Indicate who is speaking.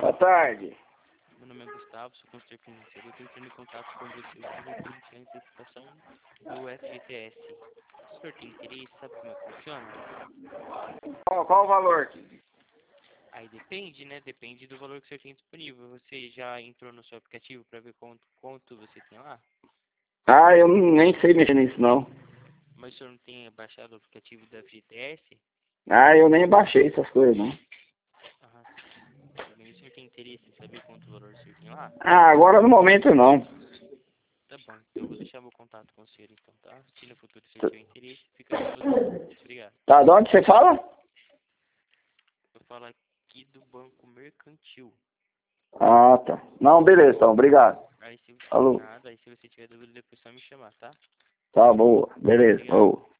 Speaker 1: Boa tarde.
Speaker 2: Meu nome é Gustavo, sou consultor financeiro. Eu estou entrando em contato com você referente à antecipação do FGTS. O senhor tem interesse? Sabe como é que funciona?
Speaker 1: Qual o valor?
Speaker 2: Aí depende, né? Depende do valor que o senhor tem disponível. Você já entrou no seu aplicativo para ver quanto você tem lá?
Speaker 1: Ah, eu nem sei mexer nisso, não.
Speaker 2: Mas o senhor não tem baixado o aplicativo da FGTS?
Speaker 1: Ah, eu nem baixei essas coisas, não.
Speaker 2: Ah, tudo bem. O senhor tem interesse em saber quanto valor o senhor tem lá?
Speaker 1: Ah, agora no momento não.
Speaker 2: Tá bom, então eu vou deixar meu contato com o senhor então, tá? Se no futuro o senhor tiver interesse, fica à disposição. Obrigado.
Speaker 1: Tá, de onde você fala?
Speaker 2: Eu falo aqui do Banco Mercantil.
Speaker 1: Ah, tá. Não, beleza, então, obrigado.
Speaker 2: Aí se
Speaker 1: Falou.
Speaker 2: nada, aí se você tiver dúvida depois é só me chamar, tá?
Speaker 1: Tá, boa. Beleza,
Speaker 2: Obrigado.
Speaker 1: boa.